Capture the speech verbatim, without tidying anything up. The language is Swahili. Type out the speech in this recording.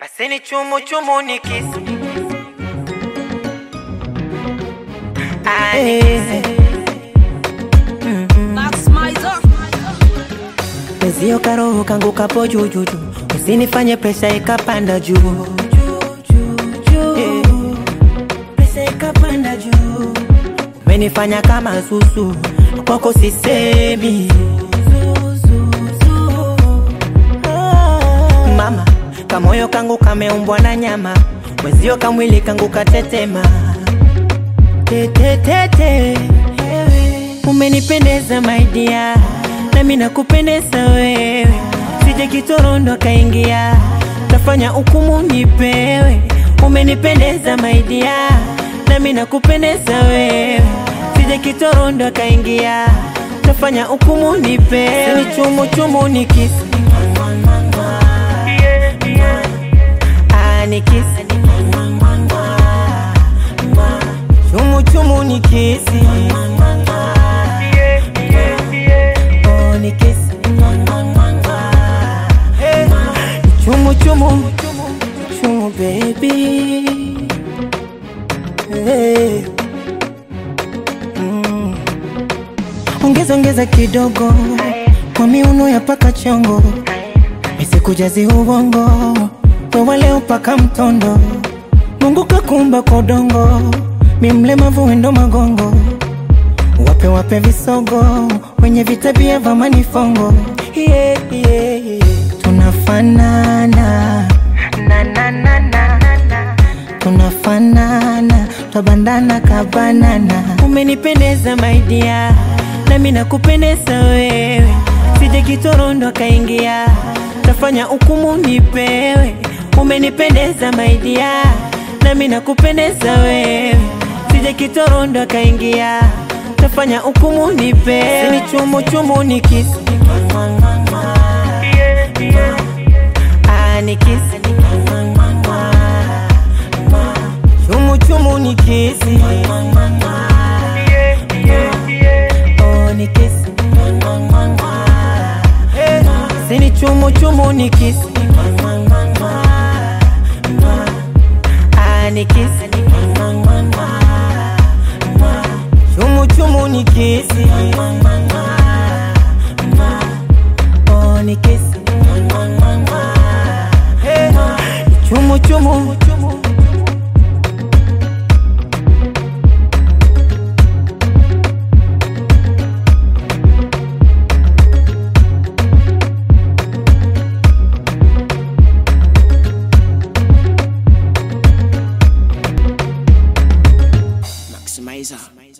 Aseni chumu chumu ni kiss. Mwezio karoho kangu kapo juu juu juu. Usinifanye presha ikapanda juu yeah. Presha ikapanda juu. Umenifanya kama susu, kwako sisemi mama. Kamoyo kangu kameumbwa na nyama, mwezio kamwili kangu katetema tete tete. Umenipendeza my dear, nami nakupendeza wewe. Sije kitorondo kaingia, tafanya hukumu nipewe. Umenipendeza my dear, nami nakupendeza wewe. Sije kitorondo kaingia, tafanya hukumu nipewe. Ni chumu chumu ni kiss. Ah ni kiss. Chumu chumu ni kiss. Oh ni kiss. Hey. Chumu chumu chumu baby. Hey. Mm. Ongeza ongeza kidogo kwa miuno ya paka chongo, nisikujazi ubongo wewe leo paka mtondo. Mungu kakumba kwa udongo, mi mlemavu wendo magongo. Wape wape visogo, wenye vitabia vya manifongo. Yeah, yeah, yeah. Tunafanana na na na na na. Tunafanana, twabandana kabanana. Umenipendeza my dear, nami nakupendeza wewe. Sije kitorondo kaingia, tafanya hukumu nipewe. Umenipendeza my dear, nami nakupendeza wewe. Sije kitorondo kaingia, tafanya hukumu nipewe. Ni chumu chumu ni kiss. Ah ni kiss. Chumu chumu ni kiss. Oh ni kiss. Sini chumu chumu ni kiss. Ah ni kiss. Chumu chumu ni kiss. Oh ni kiss. Hey. Chumu chumu. Maximizer.